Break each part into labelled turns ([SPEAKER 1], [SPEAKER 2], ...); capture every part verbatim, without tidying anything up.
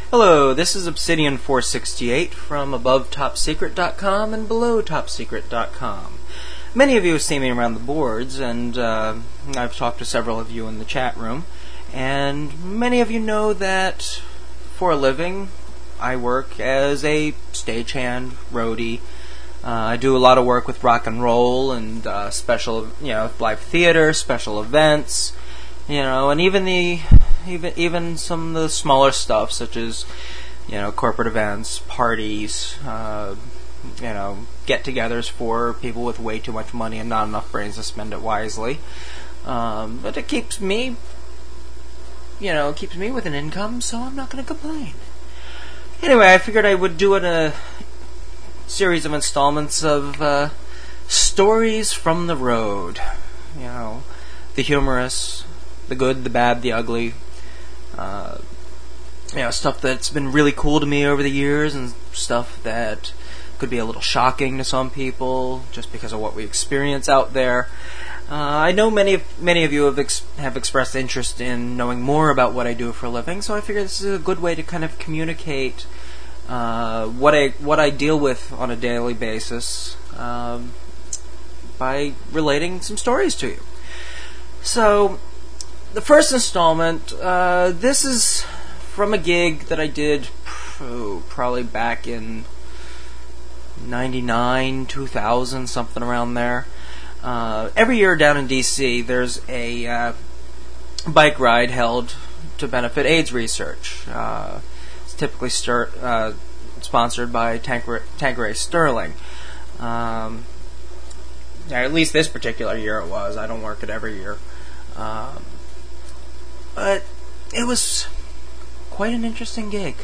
[SPEAKER 1] Hello, this is Obsidian four sixty-eight from above top secret dot com and below top secret dot com. Many of you have seen me around the boards, and uh, I've talked to several of you in the chat room, and many of you know that for a living I work as a stagehand, roadie. Uh, I do a lot of work with rock and roll and uh, special, you know, live theater, special events, you know, and even the even even some of the smaller stuff, such as, you know, corporate events, parties, uh, you know, get-togethers for people with way too much money and not enough brains to spend it wisely. Um, but it keeps me, you know, it keeps me with an income, so I'm not going to complain. Anyway, I figured I would do it a series of installments of uh, stories from the road. You know, the humorous, the good, the bad, the ugly. Uh, you know, stuff that's been really cool to me over the years, and stuff that could be a little shocking to some people just because of what we experience out there. Uh, I know many of many of you have ex- have expressed interest in knowing more about what I do for a living, so I figure this is a good way to kind of communicate uh, what I what I deal with on a daily basis um, by relating some stories to you. So, the first installment, uh, this is from a gig that I did oh, probably back in ninety-nine, two thousand, something around there. Uh, every year down in D C, there's a uh, bike ride held to benefit AIDS research. Uh, it's typically stir- uh, sponsored by Tanqueray, Tanqueray Sterling. Um, yeah, at least this particular year it was. I don't work it every year. Um, but it was quite an interesting gig.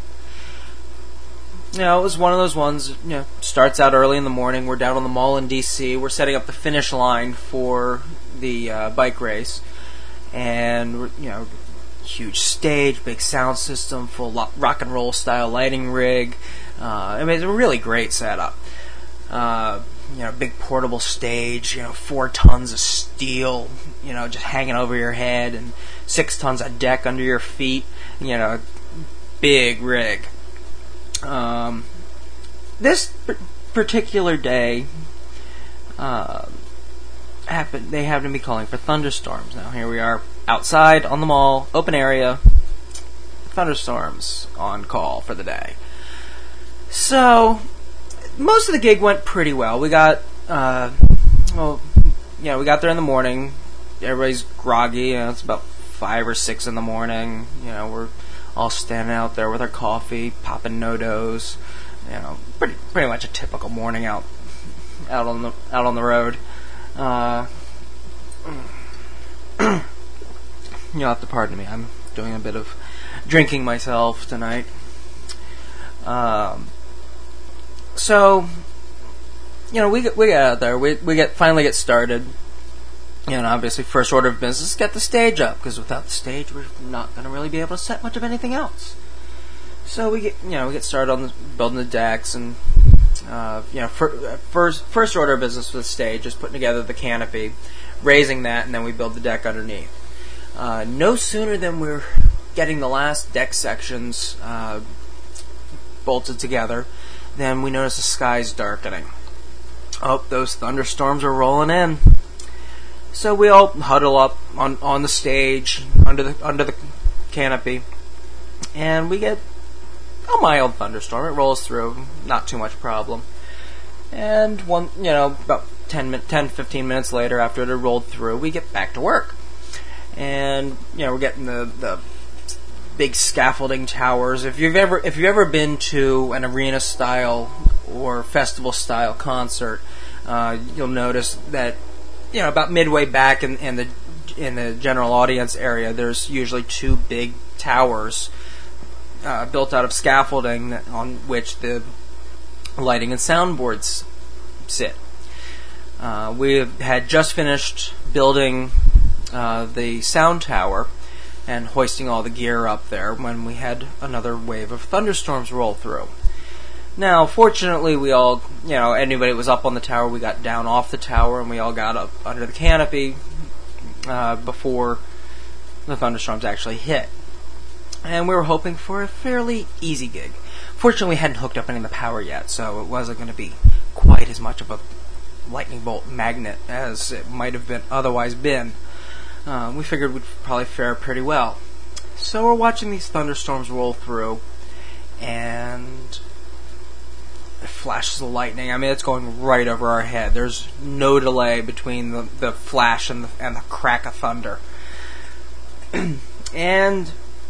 [SPEAKER 1] You know, it was one of those ones, you know, starts out early in the morning. We're down on the mall in D C. We're setting up the finish line for the uh, bike race. And, you know, huge stage, big sound system, full lo- rock and roll style lighting rig. Uh, I mean, it's a really great setup. Uh, you know, big portable stage, you know, four tons of steel, you know, just hanging over your head, and six tons of deck under your feet. You know, big rig. Um, this p- particular day, uh, happened. They happened to be calling for thunderstorms. Now here we are outside on the mall, open area, thunderstorms on call for the day. So most of the gig went pretty well. We got, uh, well, you know, we got there in the morning. Everybody's groggy. You know, it's about five or six in the morning. You know, we're all standing out there with our coffee, popping no-dos. You know, pretty pretty much a typical morning out out on the out on the road. Uh, you'll have to pardon me. I'm doing a bit of drinking myself tonight. Um, so, you know, we get, we get out there. We we get finally get started. You know, obviously, first order of business, get the stage up, because without the stage, we're not going to really be able to set much of anything else. So we get, you know, we get started on the, building the decks, and uh, you know, fir- first first order of business for the stage is putting together the canopy, raising that, and then we build the deck underneath. Uh, no sooner than we're getting the last deck sections uh, bolted together, than we notice the sky's darkening. Oh, those thunderstorms are rolling in. So we all huddle up on, on the stage under the under the canopy, and we get a mild thunderstorm. It rolls through, not too much problem. And one, you know, about ten, ten, fifteen minutes later, after it had rolled through, we get back to work. And you know, we're getting the the big scaffolding towers. If you've ever if you've ever been to an arena style or festival style concert, uh, you'll notice that, you know, about midway back in, in the in the general audience area, there's usually two big towers uh, built out of scaffolding on which the lighting and soundboards sit. Uh, we had just finished building uh, the sound tower and hoisting all the gear up there when we had another wave of thunderstorms roll through. Now, fortunately, we all, you know, anybody that was up on the tower, we got down off the tower, and we all got up under the canopy uh, before the thunderstorms actually hit. and we were hoping for a fairly easy gig. Fortunately, we hadn't hooked up any of the power yet, so it wasn't going to be quite as much of a lightning bolt magnet as it might have been otherwise been. Uh, we figured we'd probably fare pretty well. So we're watching these thunderstorms roll through, and flashes of lightning. I mean, it's going right over our head. There's no delay between the, the flash and the, and the crack of thunder. And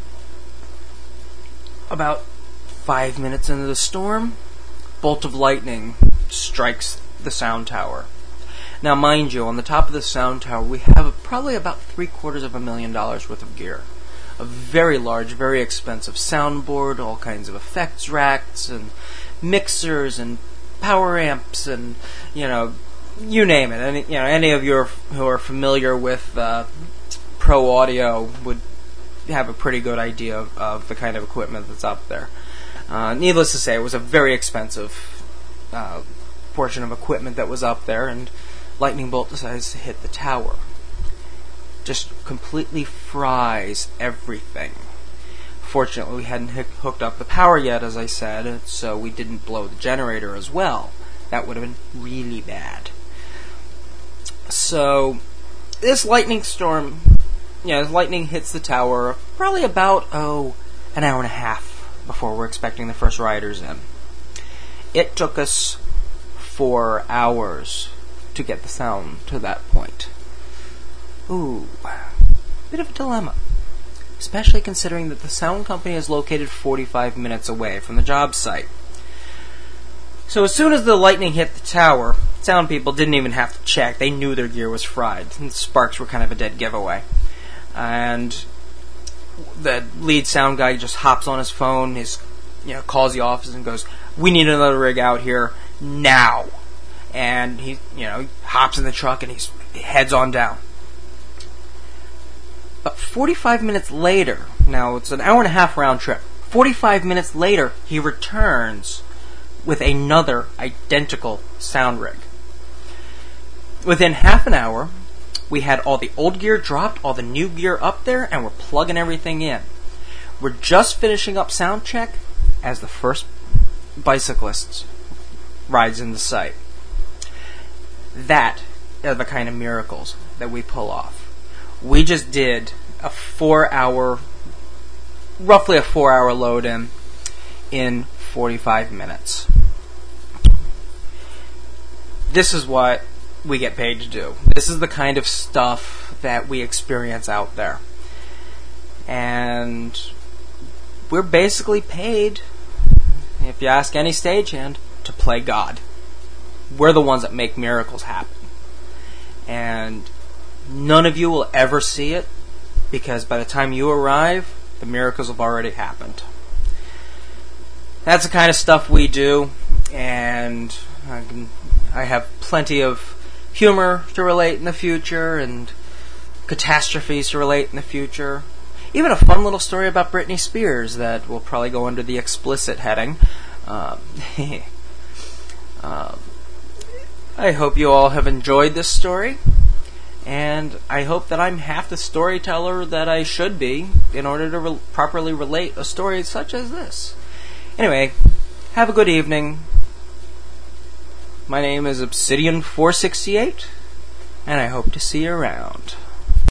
[SPEAKER 1] about five minutes into the storm, bolt of lightning strikes the sound tower. Now, mind you, on the top of the sound tower, we have probably about three quarters of a million dollars worth of gear. A very large, very expensive soundboard, all kinds of effects racks, and mixers, and power amps, and, you know, you name it. Any, you know, any of you who are familiar with uh, pro audio would have a pretty good idea of, of the kind of equipment that's up there. Uh, needless to say, it was a very expensive uh, portion of equipment that was up there, and lightning bolt decides to hit the tower. Just completely fries everything. Fortunately, we hadn't h- hooked up the power yet, as I said, so we didn't blow the generator as well. That would have been really bad. So, this lightning storm, you know, lightning hits the tower probably about, oh, an hour and a half before we're expecting the first riders in. It took us four hours to get the sound to that point. Ooh, bit of a dilemma. Especially considering that the sound company is located forty-five minutes away from the job site. So as soon as the lightning hit the tower, sound people didn't even have to check. They knew their gear was fried. And sparks were kind of a dead giveaway. And the lead sound guy just hops on his phone, his, you know, calls the office and goes, "We need another rig out here now." And he, you know, he hops in the truck and he's he heads on down. But forty-five minutes later, now it's an hour and a half round trip. forty-five minutes later, he returns with another identical sound rig. Within half an hour, we had all the old gear dropped, all the new gear up there, and we're plugging everything in. We're just finishing up sound check as the first bicyclist rides in the site. That are the kind of miracles that we pull off. We just did a four-hour, roughly a four-hour load-in in forty-five minutes. This is what we get paid to do. This is the kind of stuff that we experience out there. And we're basically paid, if you ask any stagehand, to play God. We're the ones that make miracles happen. And none of you will ever see it, because by the time you arrive, the miracles have already happened. That's the kind of stuff we do, and I, can, I have plenty of humor to relate in the future, and catastrophes to relate in the future. Even a fun little story about Britney Spears that will probably go under the explicit heading. Um, um, I hope you all have enjoyed this story, and I hope that I'm half the storyteller that I should be in order to re- properly relate a story such as this. Anyway, have a good evening. My name is Obsidian four sixty-eight, and I hope to see you around.